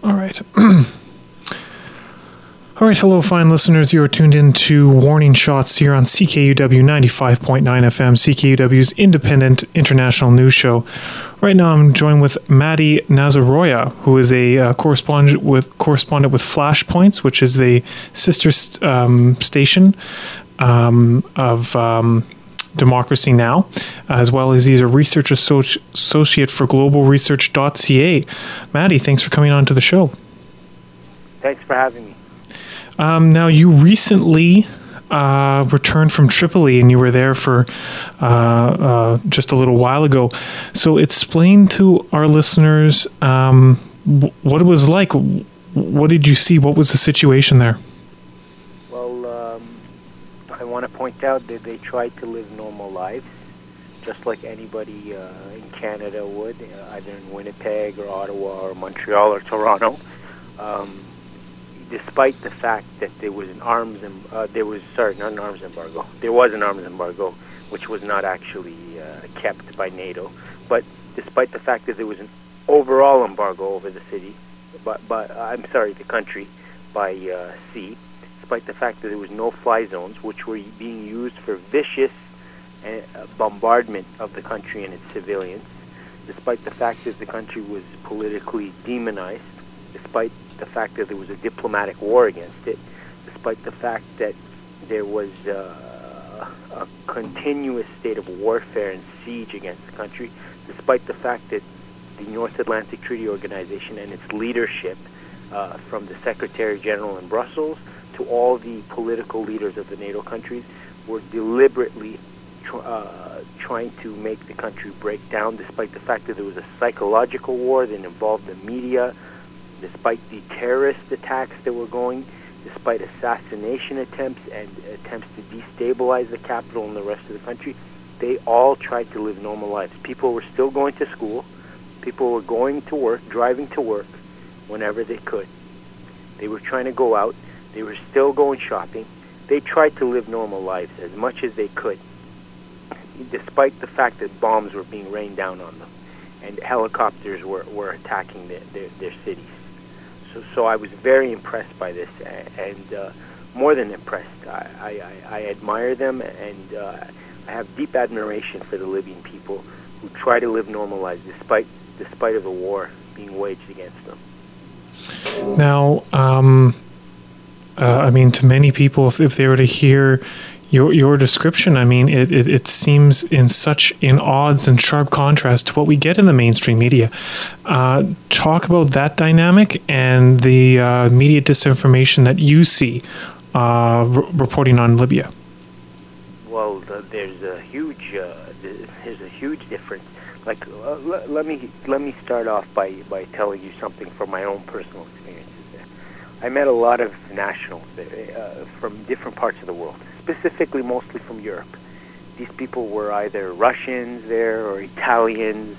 All right. All right, hello, fine listeners. You are tuned in to Warning Shots here on CKUW 95.9 FM, CKUW's independent international news show. Right now, I'm joined with Maddie Nazaroya, who is a correspondent with Flashpoints, which is the sister station of Democracy Now!, as well as he's a research associate for globalresearch.ca. Maddie, thanks for coming on to the show. Thanks for having me. Now, you recently returned from Tripoli, and you were there for just a little while ago. So explain to our listeners what it was like. What did you see? What was the situation there? Well, I want to point out that they tried to live normal lives, just like anybody in Canada would, either in Winnipeg or Ottawa or Montreal or Toronto. Despite the fact that there was an arms embargo, which was not actually kept by NATO. But despite the fact that there was an overall embargo over the city, the country by sea, despite the fact that there was no-fly zones, which were being used for vicious bombardment of the country and its civilians, despite the fact that the country was politically demonized, despite the fact that there was a diplomatic war against it, despite the fact that there was a continuous state of warfare and siege against the country, despite the fact that the North Atlantic Treaty Organization and its leadership, from the Secretary General in Brussels to all the political leaders of the NATO countries, were deliberately trying to make the country break down, despite the fact that there was a psychological war that involved the media, despite the terrorist attacks that were going, despite assassination attempts and attempts to destabilize the capital and the rest of the country, they all tried to live normal lives. People were still going to school. People were going to work, driving to work whenever they could. They were trying to go out. They were still going shopping. They tried to live normal lives as much as they could, despite the fact that bombs were being rained down on them and helicopters were attacking their cities. So I was very impressed by this, and more than impressed. I admire them, and I have deep admiration for the Libyan people who try to live normal lives despite of a war being waged against them. Now, I mean, to many people, if they were to hear your description, I mean, it seems in odds and sharp contrast to what we get in the mainstream media. Talk about that dynamic and the media disinformation that you see reporting on Libya. Well, there's a huge difference. Like, let me start off by telling you something from my own personal experiences there. I met a lot of nationals from different parts of the world, specifically mostly from Europe. These people were either Russians there or Italians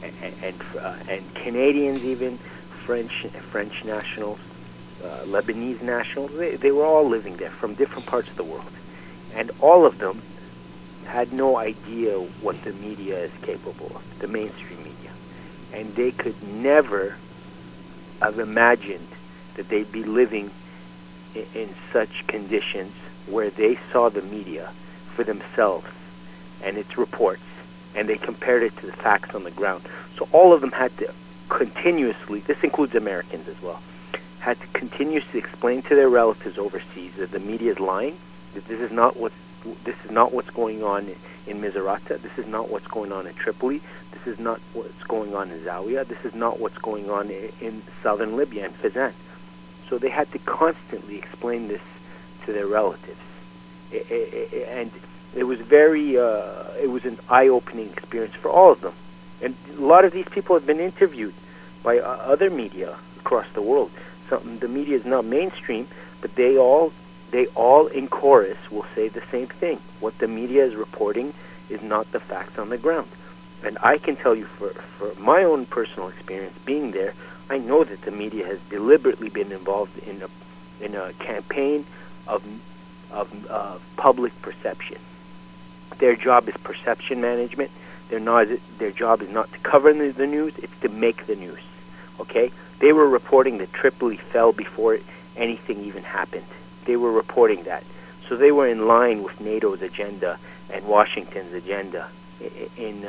and Canadians, even French nationals, Lebanese nationals. They were all living there from different parts of the world, and all of them had no idea what the media is capable of, the mainstream media, and they could never have imagined that they'd be living in such conditions where they saw the media for themselves and its reports, and they compared it to the facts on the ground. So all of them had to continuously, this includes Americans as well, had to continuously explain to their relatives overseas that the media is lying, that this is not what's going on in Misrata, this is not what's going on in Tripoli, this is not what's going on in Zawiya, this is not what's going on in southern Libya and Fezzan. So they had to constantly explain this to their relatives. And it was it was an eye-opening experience for all of them. And a lot of these people have been interviewed by other media across the world. The media is not mainstream, but they all in chorus will say the same thing. What the media is reporting is not the facts on the ground. And I can tell you for my own personal experience being there, I know that the media has deliberately been involved in a campaign of public perception. Their job is perception management. Their job is not to cover the news, it's to make the news. Okay? They were reporting that Tripoli fell before anything even happened. They were reporting that. So they were in line with NATO's agenda and Washington's agenda in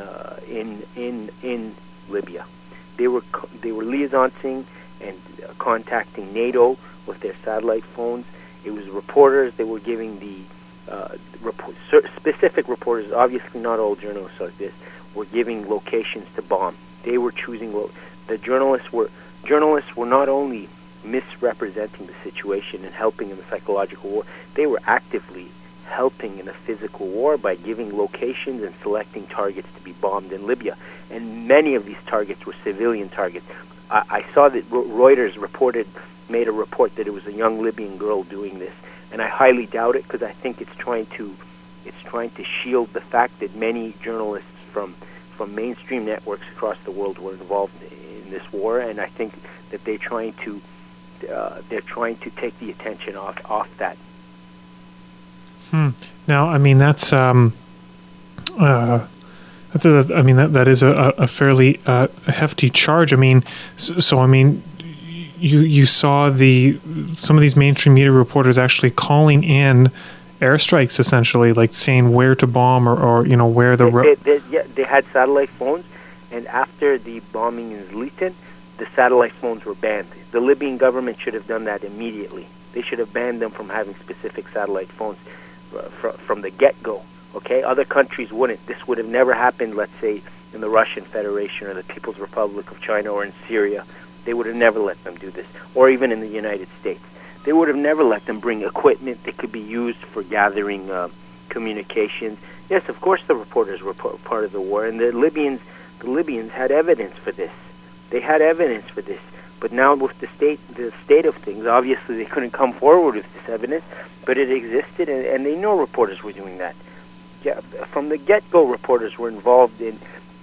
Libya. They were liaisoning and contacting NATO with their satellite phones. It was reporters. They were giving the specific reporters, obviously not all journalists like this, were giving locations to bomb. They were choosing. The journalists were not only misrepresenting the situation and helping in the psychological war, they were actively helping in a physical war by giving locations and selecting targets to be bombed in Libya. And many of these targets were civilian targets. I saw that Reuters made a report that it was a young Libyan girl doing this, and I highly doubt it, because I think it's trying to shield the fact that many journalists from mainstream networks across the world were involved in this war, and I think that they're trying to take the attention off that. Now, I mean, that is a fairly hefty charge. I mean, so I mean, you saw some of these mainstream media reporters actually calling in airstrikes, essentially, like saying where to bomb or where the they had satellite phones, and after the bombing in Zlitin, the satellite phones were banned. The Libyan government should have done that immediately. They should have banned them from having specific satellite phones from the get-go. Okay, other countries wouldn't. This would have never happened, let's say, in the Russian Federation or the People's Republic of China or in Syria. They would have never let them do this, or even in the United States. They would have never let them bring equipment that could be used for gathering communications. Yes, of course the reporters were part of the war, and the Libyans had evidence for this. They had evidence for this. But now with the state of things, obviously they couldn't come forward with this evidence, but it existed, and they know reporters were doing that. Yeah, from the get-go, reporters were involved in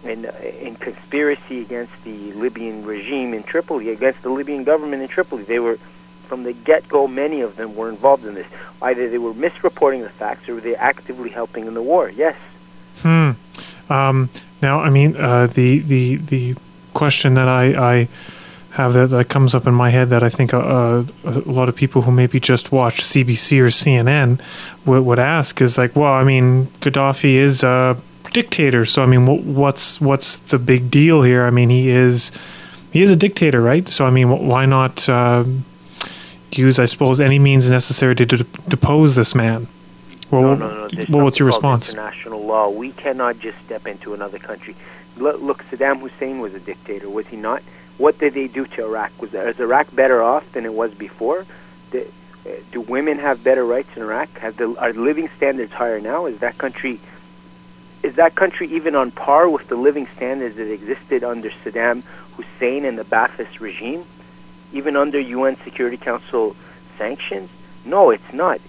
conspiracy against the Libyan regime in Tripoli, against the Libyan government in Tripoli. They were, from the get-go, many of them were involved in this. Either they were misreporting the facts or they were actively helping in the war. Yes. Now, I mean, the question that I have that comes up in my head that I think a lot of people who maybe just watch CBC or CNN would ask is like, well, I mean, Gaddafi is a dictator, so I mean, what's the big deal here? I mean, he is a dictator, right? So I mean, why not use, I suppose, any means necessary to depose this man? Well, no. What's your response? International law. We cannot just step into another country. Look, Saddam Hussein was a dictator, was he not? What did they do to Iraq? Is Iraq better off than it was before? Do women have better rights in Iraq? Are living standards higher now? Is that country even on par with the living standards that existed under Saddam Hussein and the Ba'athist regime? Even under UN Security Council sanctions? No, it's not.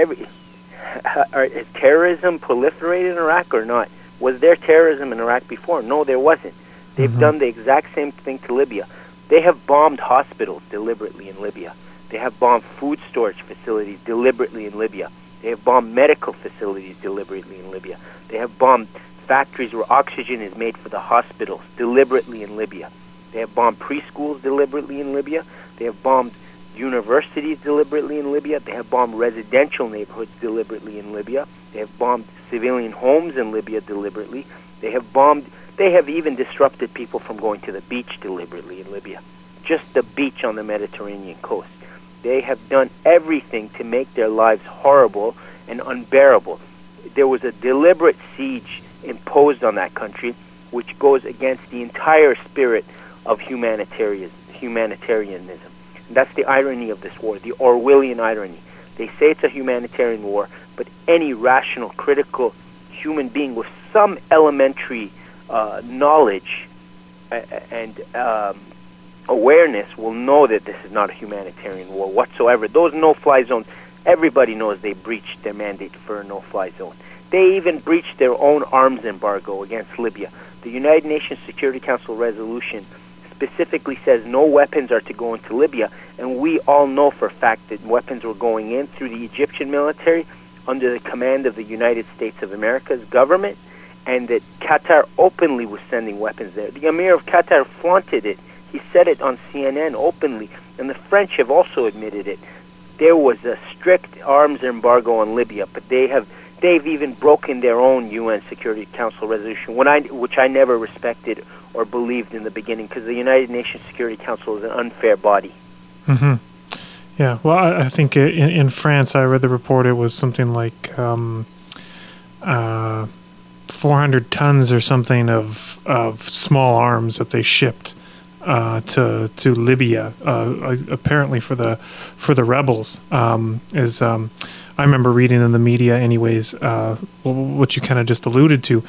Is terrorism proliferated in Iraq or not? Was there terrorism in Iraq before? No, there wasn't. They've done the exact same thing to Libya. They have bombed hospitals deliberately in Libya. They have bombed food storage facilities deliberately in Libya. They have bombed medical facilities deliberately in Libya. They have bombed factories where oxygen is made for the hospitals deliberately in Libya. They have bombed preschools deliberately in Libya. They have bombed universities deliberately in Libya. They have bombed residential neighborhoods deliberately in Libya. They have bombed civilian homes in Libya deliberately. They have even disrupted people from going to the beach deliberately in Libya. Just the beach on the Mediterranean coast. They have done everything to make their lives horrible and unbearable. There was a deliberate siege imposed on that country, which goes against the entire spirit of humanitarianism. And that's the irony of this war, the Orwellian irony. They say it's a humanitarian war, but any rational, critical human being with some elementary knowledge and awareness will know that this is not a humanitarian war whatsoever. Those no-fly zones, everybody knows they breached their mandate for a no-fly zone. They even breached their own arms embargo against Libya. The United Nations Security Council resolution specifically says no weapons are to go into Libya, and we all know for a fact that weapons were going in through the Egyptian military under the command of the United States of America's government, and that Qatar openly was sending weapons there. The Emir of Qatar flaunted it. He said it on CNN openly, and the French have also admitted it. There was a strict arms embargo on Libya, but they've even broken their own UN Security Council resolution, which I never respected or believed in the beginning, because the United Nations Security Council is an unfair body. Mm-hmm. Yeah, well, I think in France, I read the report, it was something like 400 tons or something of small arms that they shipped to Libya, apparently for the rebels. I remember reading in the media, anyways, what you kind of just alluded to.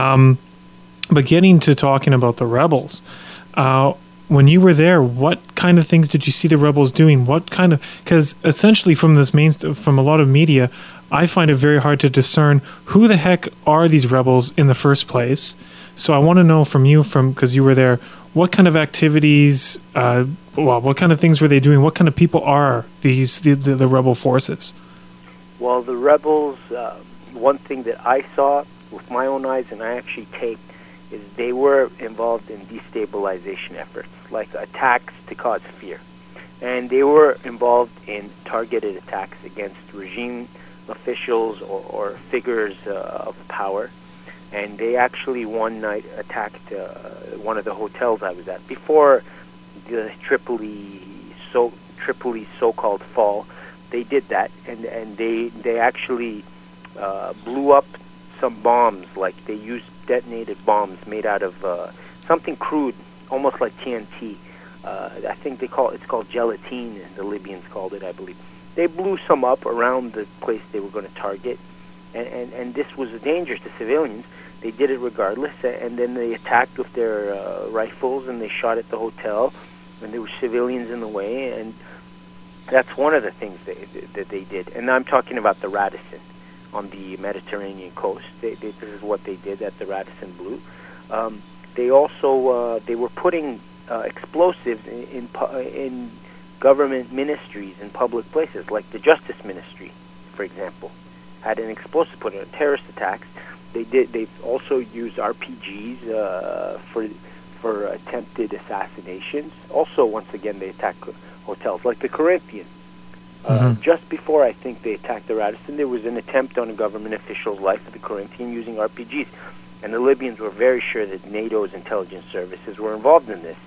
But getting to talking about the rebels, when you were there, what kind of things did you see the rebels doing? Because essentially from from a lot of media, I find it very hard to discern who the heck are these rebels in the first place. So I want to know from you, because you were there, what kind of activities, what kind of things were they doing? What kind of people are the rebel forces? Well, the rebels, one thing that I saw with my own eyes, and I actually taped, is they were involved in destabilization efforts, like attacks to cause fear. And they were involved in targeted attacks against regime officials or figures of power. And they actually one night attacked one of the hotels I was at. Before the Tripoli so-called fall, they did that, and they actually blew up some bombs, like they used detonated bombs made out of something crude, almost like TNT. I think it's called gelatine, the Libyans called it, I believe. They blew some up around the place they were going to target, and this was dangerous to civilians. They did it regardless, and then they attacked with their rifles, and they shot at the hotel, and there were civilians in the way, and that's one of the things that they did. And I'm talking about the Radisson on the Mediterranean coast. This is what they did at the Radisson Blu. They also they were putting explosives in government ministries in public places, like the Justice Ministry, for example, had an explosive put in terrorist attacks. They also used RPGs for attempted assassinations. Also, once again, they attacked hotels, like the Corinthian. Just before I think they attacked the Radisson, there was an attempt on a government official's life at the Corinthian using RPGs. And the Libyans were very sure that NATO's intelligence services were involved in this.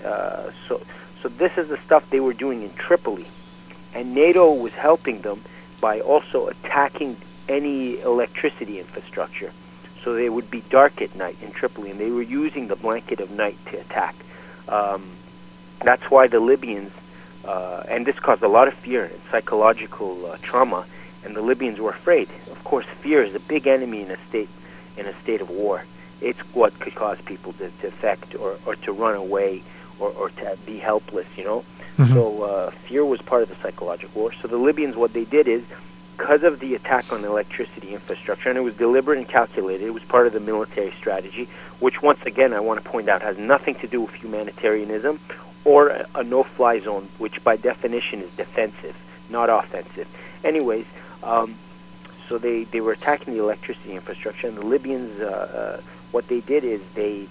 So this is the stuff they were doing in Tripoli. And NATO was helping them by also attacking any electricity infrastructure. So they would be dark at night in Tripoli, and they were using the blanket of night to attack. That's why the Libyans, and this caused a lot of fear and psychological trauma, and the Libyans were afraid. Of course, fear is a big enemy in a state of war. It's what could cause people to defect or to run away or to be helpless, you know. Mm-hmm. So fear was part of the psychological war. So the Libyans, what they did is, because of the attack on the electricity infrastructure, and it was deliberate and calculated, it was part of the military strategy, which once again I want to point out has nothing to do with humanitarianism or a no-fly zone, which by definition is defensive, not offensive. Anyways, so they were attacking the electricity infrastructure, and the Libyans, what they did is they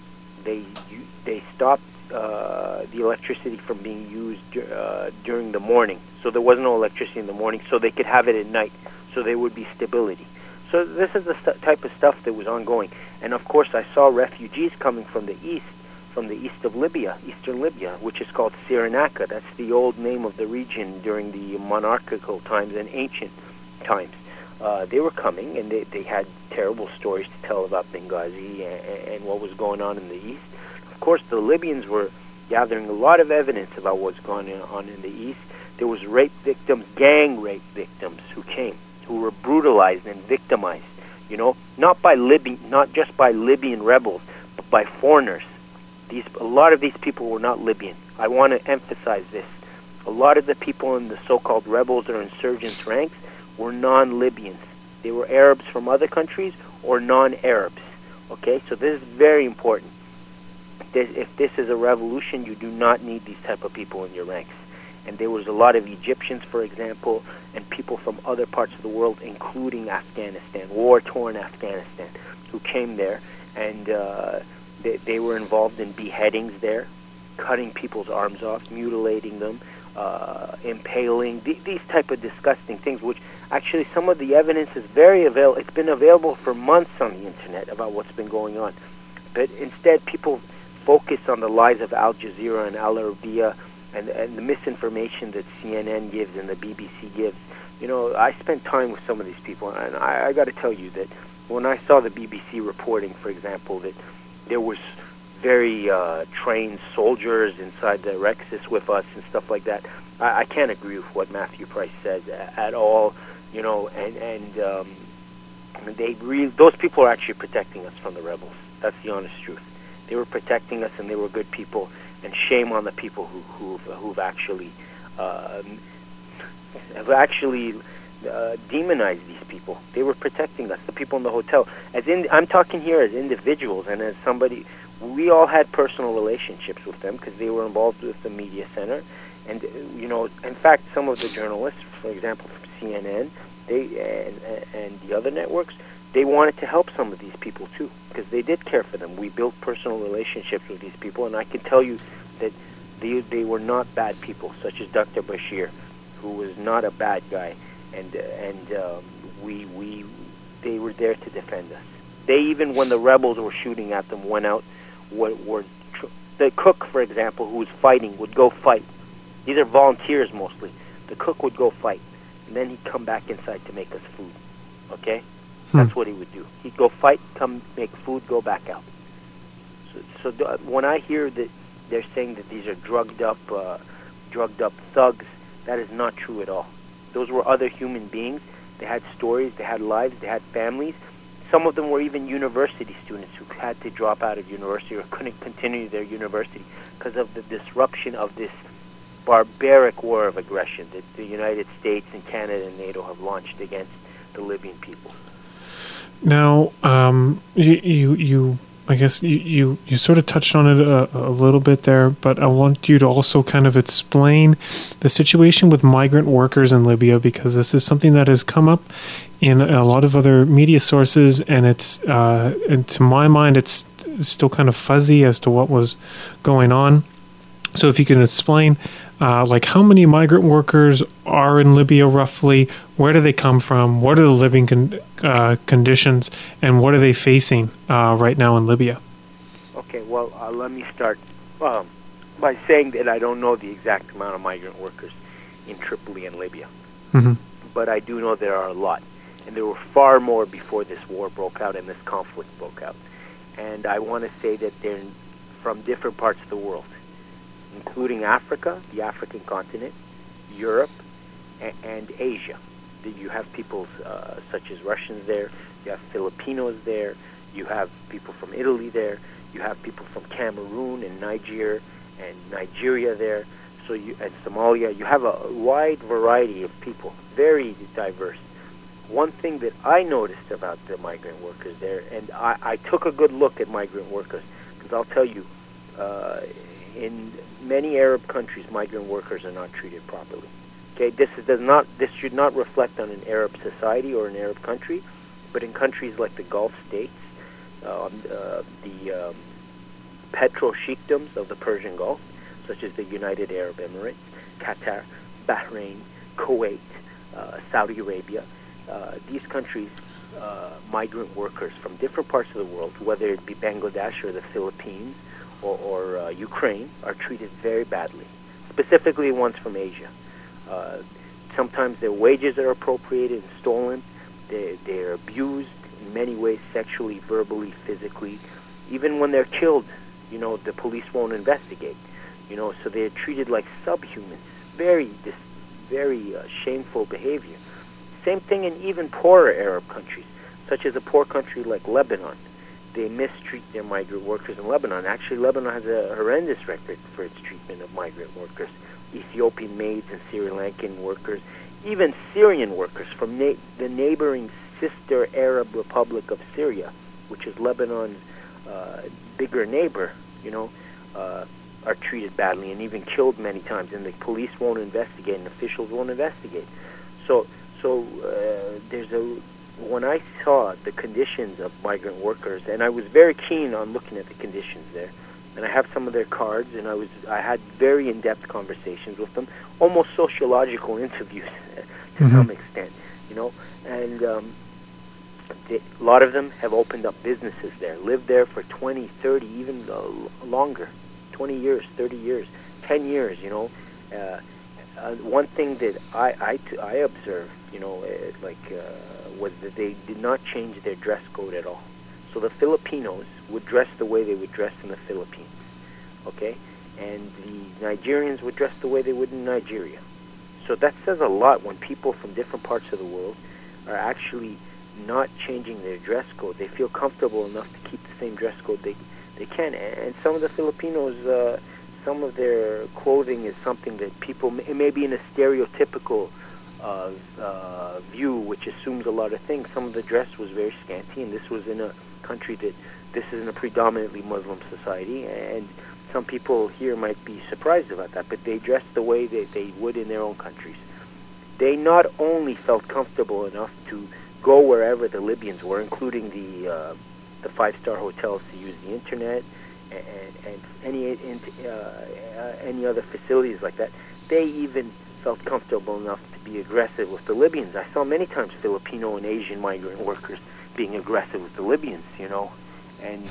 stopped the electricity from being used during the morning. So there was no electricity in the morning, so they could have it at night, so there would be stability. So this is the type of stuff that was ongoing. And of course, I saw refugees coming from the east of Libya, eastern Libya, which is called Cyrenaica. That's the old name of the region during the monarchical times and ancient times. They were coming, and they had terrible stories to tell about Benghazi and what was going on in the east. Of course, the Libyans were gathering a lot of evidence about what's going on in the east. There was rape victims, gang rape victims who were brutalized and victimized, you know, not just by Libyan rebels, but by foreigners. A lot of these people were not Libyan. I want to emphasize this. A lot of the people in the so-called rebels or insurgents ranks were non-Libyans. They were Arabs from other countries or non-Arabs. Okay, so this is very important. If this is a revolution, you do not need these type of people in your ranks. And there was a lot of Egyptians, for example, and people from other parts of the world, including Afghanistan, war-torn Afghanistan, who came there, and they were involved in beheadings there. cutting people's arms off, mutilating them, impaling, these type of disgusting things, which actually some of the evidence is very available. It's been available for months on the internet about what's been going on. But instead, people focus on the lies of Al Jazeera and Al Arabiya and the misinformation that CNN gives and the BBC gives. You know, I spent time with some of these people, and I got to tell you that when I saw the BBC reporting, for example, that there was very trained soldiers inside the Rexus with us and stuff like that, I can't agree with what Matthew Price says at all. You know, and those people are actually protecting us from the rebels. That's the honest truth. They were protecting us, and they were good people. And shame on the people who've actually demonized these people. They were protecting us, the people in the hotel. I'm talking here as individuals and as somebody. We all had personal relationships with them because they were involved with the media center. And, you know, in fact, some of the journalists, for example, from CNN, and the other networks, they wanted to help some of these people too because they did care for them. We built personal relationships with these people, and I can tell you that they were not bad people, such as Dr. Bashir, who was not a bad guy, and they were there to defend us. They, even when the rebels were shooting at them, went out. The cook, for example, who was fighting, would go fight. These are volunteers mostly. The cook would go fight, and then he'd come back inside to make us food. Okay? That's what he would do. He'd go fight, come make food, go back out. So when I hear that they're saying that these are drugged up thugs, that is not true at all. Those were other human beings. They had stories, they had lives, they had families. Some of them were even university students who had to drop out of university or couldn't continue their university because of the disruption of this barbaric war of aggression that the United States and Canada and NATO have launched against the Libyan people. Now, I guess you sort of touched on it a little bit there, but I want you to also kind of explain the situation with migrant workers in Libya, because this is something that has come up in a lot of other media sources, and and to my mind, it's still kind of fuzzy as to what was going on. So if you can explain, like how many migrant workers are in Libya roughly, where do they come from, what are the living conditions, and what are they facing right now in Libya? Okay, well, let me start by saying that I don't know the exact amount of migrant workers in Tripoli and Libya. Mm-hmm. But I do know there are a lot. And there were far more before this war broke out and this conflict broke out. And I want to say that they're from different parts of the world, including Africa, the African continent, Europe, and Asia. You have people such as Russians there, you have Filipinos there, you have people from Italy there, you have people from Cameroon and Nigeria there, and Somalia. You have a wide variety of people, very diverse. One thing that I noticed about the migrant workers there, and I took a good look at migrant workers, because I'll tell you, in many Arab countries, migrant workers are not treated properly. Okay, this should not reflect on an Arab society or an Arab country, but in countries like the Gulf states, the petro-sheikdoms of the Persian Gulf, such as the United Arab Emirates, Qatar, Bahrain, Kuwait, Saudi Arabia, these countries, migrant workers from different parts of the world, whether it be Bangladesh or the Philippines or Ukraine, are treated very badly, specifically ones from Asia. Sometimes their wages are appropriated and stolen. They're abused in many ways, sexually, verbally, physically. Even when they're killed, the police won't investigate. So they're treated like subhumans. Very shameful behavior. Same thing in even poorer Arab countries, such as a poor country like Lebanon. They mistreat their migrant workers in Lebanon. Actually, Lebanon has a horrendous record for its treatment of migrant workers. Ethiopian maids and Sri Lankan workers, even Syrian workers from the neighboring sister Arab Republic of Syria, which is Lebanon's bigger neighbor, are treated badly and even killed many times, and the police won't investigate and officials won't investigate. So when I saw the conditions of migrant workers, and I was very keen on looking at the conditions there, and I have some of their cards, and I had very in-depth conversations with them, almost sociological interviews to some extent, and a lot of them have opened up businesses there, lived there for 20, 30, even longer, 20 years, 30 years, 10 years, one thing that I observed, was that they did not change their dress code at all. So the Filipinos would dress the way they would dress in the Philippines, okay? And the Nigerians would dress the way they would in Nigeria. So that says a lot when people from different parts of the world are actually not changing their dress code. They feel comfortable enough to keep the same dress code they can. And some of the Filipinos, some of their clothing is something that people, it may be in a stereotypical view, which assumes a lot of things. Some of the dress was very scanty, and this was in a country this is in a predominantly Muslim society, and some people here might be surprised about that, but they dressed the way they would in their own countries. They not only felt comfortable enough to go wherever the Libyans were, including the five-star hotels to use the internet and any other facilities like that. They even felt comfortable enough to be aggressive with the Libyans. I saw many times Filipino and Asian migrant workers being aggressive with the Libyans, and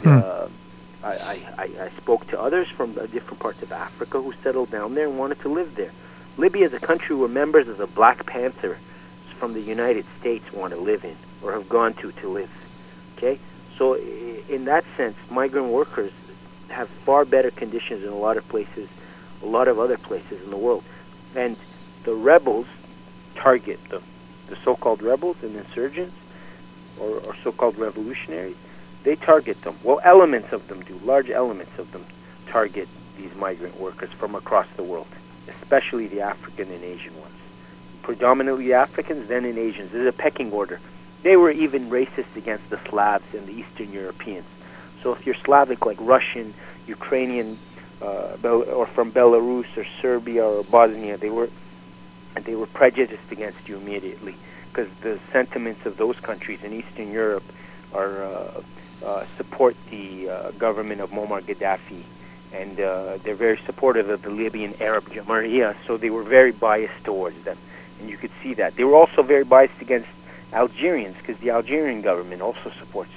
I spoke to others from different parts of Africa who settled down there and wanted to live there. Libya is a country where members of the Black Panther from the United States want to live in or have gone to live. Okay? So in that sense, migrant workers have far better conditions in a lot of other places in the world. And the rebels target the so-called rebels and insurgents or so-called revolutionaries. They target them. Well, elements of them do. Large elements of them target these migrant workers from across the world, especially the African and Asian ones. Predominantly Africans, then in Asians. There's a pecking order. They were even racist against the Slavs and the Eastern Europeans. So if you're Slavic, like Russian, Ukrainian, or from Belarus or Serbia or Bosnia, they were prejudiced against you immediately because the sentiments of those countries in Eastern Europe are support the government of Muammar Gaddafi, and they're very supportive of the Libyan Arab Jamahiriya, so they were very biased towards them, and you could see that. They were also very biased against Algerians because the Algerian government also supports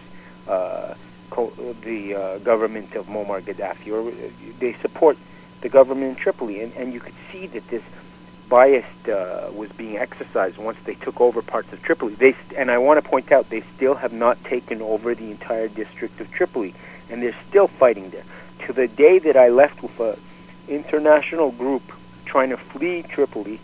the government of Muammar Gaddafi, or they support the government in Tripoli, and you could see that this bias was being exercised once they took over parts of Tripoli. And I want to point out, they still have not taken over the entire district of Tripoli, and they're still fighting there. To the day that I left with an international group trying to flee Tripoli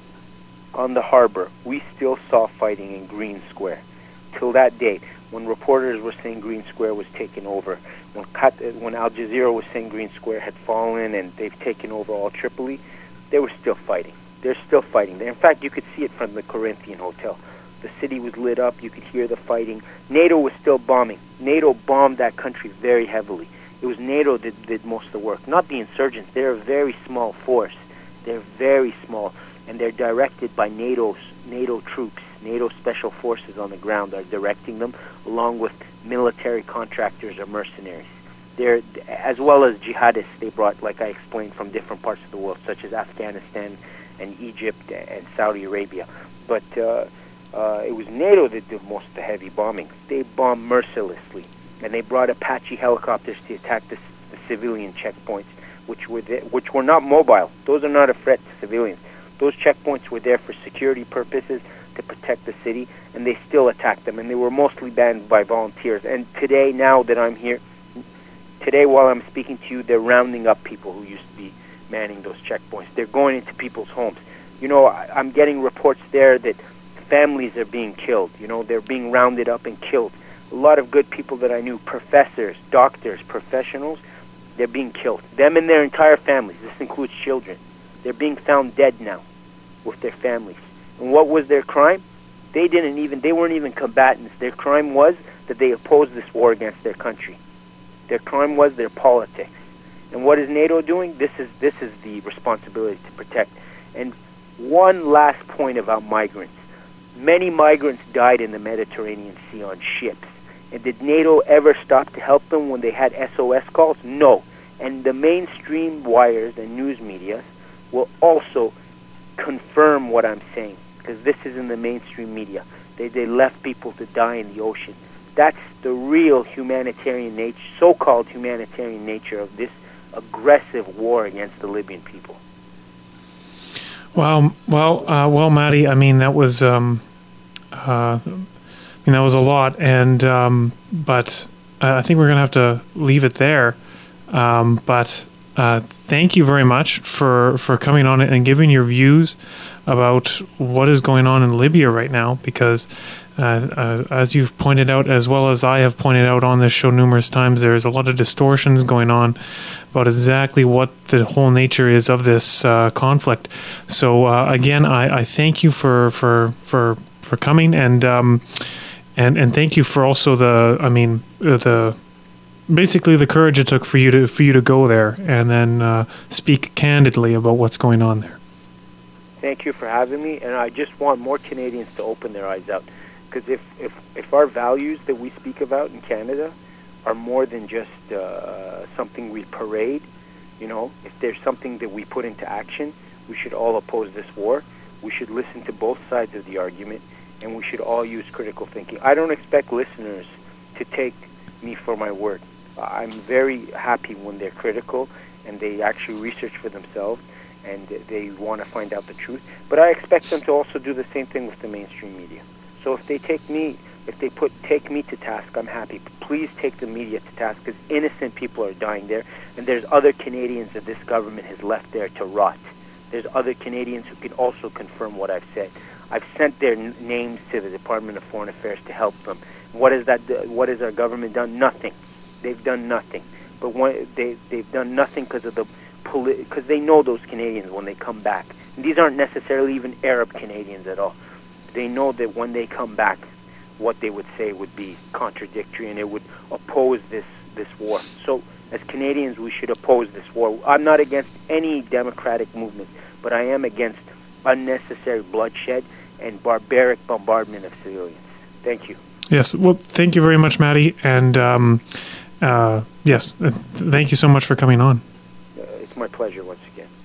on the harbor, we still saw fighting in Green Square. Till that day, when reporters were saying Green Square was taken over, when Al Jazeera was saying Green Square had fallen and they've taken over all Tripoli, they were still fighting. They're still fighting. In fact, you could see it from the Corinthian Hotel. The city was lit up. You could hear the fighting. NATO was still bombing. NATO bombed that country very heavily. It was NATO that did most of the work, not the insurgents. They're a very small force. They're very small, and they're directed by NATO troops. NATO special forces on the ground are directing them, along with military contractors or mercenaries. They're, as well as jihadists they brought, like I explained, from different parts of the world, such as Afghanistan and Egypt and Saudi Arabia. But it was NATO that did most of the heavy bombing. They bombed mercilessly, and they brought Apache helicopters to attack the civilian checkpoints, which were not mobile. Those are not a threat to civilians. Those checkpoints were there for security purposes, to protect the city, and they still attacked them, and they were mostly manned by volunteers. And today, now that I'm here, while I'm speaking to you, they're rounding up people who used to be manning those checkpoints. They're going into people's homes. I'm getting reports there that families are being killed. They're being rounded up and killed. A lot of good people that I knew, professors, doctors, professionals, they're being killed. Them and their entire families. This includes children. They're being found dead now with their families. And what was their crime? They weren't even combatants. Their crime was that they opposed this war against their country. Their crime was their politics. And what is NATO doing? This is the responsibility to protect. And one last point about migrants. Many migrants died in the Mediterranean Sea on ships. And did NATO ever stop to help them when they had SOS calls? No. And the mainstream wires and news media will also confirm what I'm saying, because this is in the mainstream media. They left people to die in the ocean. That's the real humanitarian nature, so-called humanitarian nature of this aggressive war against the Libyan people. Well, Maddie. I mean, that was that was a lot, and but I think we're gonna have to leave it there. But thank you very much for coming on and giving your views about what is going on in Libya right now, because as you've pointed out, as well as I have pointed out on this show numerous times, there's a lot of distortions going on about exactly what the whole nature is of this conflict. So again, I thank you for coming, and thank you for also the basically the courage it took for you to go there and then speak candidly about what's going on there. Thank you for having me, and I just want more Canadians to open their eyes out, because if our values that we speak about in Canada are more than just something we parade, if there's something that we put into action, we should all oppose this war. We should listen to both sides of the argument, and we should all use critical thinking. I don't expect listeners to take me for my word. I'm very happy when they're critical and they actually research for themselves and they want to find out the truth. But I expect them to also do the same thing with the mainstream media. So if they take me to task, I'm happy. But please take the media to task, because innocent people are dying there, and there's other Canadians that this government has left there to rot. There's other Canadians who can also confirm what I've said. I've sent their names to the Department of Foreign Affairs to help them. What has our government done? Nothing. They've done nothing. But they've done nothing because they know those Canadians when they come back. And these aren't necessarily even Arab Canadians at all. They know that when they come back, what they would say would be contradictory, and it would oppose this war. So as Canadians, we should oppose this war. I'm not against any democratic movement, but I am against unnecessary bloodshed and barbaric bombardment of civilians. Thank you. Yes, well, thank you very much, Maddie, and yes, thank you so much for coming on. It's my pleasure once again.